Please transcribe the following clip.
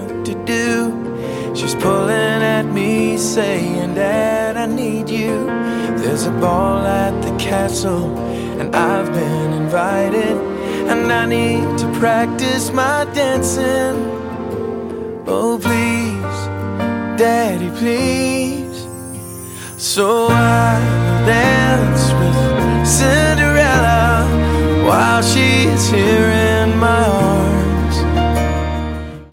what to do. She's pulling at me, saying, Dad, I need you. There's a ball at the castle, and I've been invited, and I need to practice my dancing. Oh, please, Daddy, please. So I'll dance with Cinderella while she's here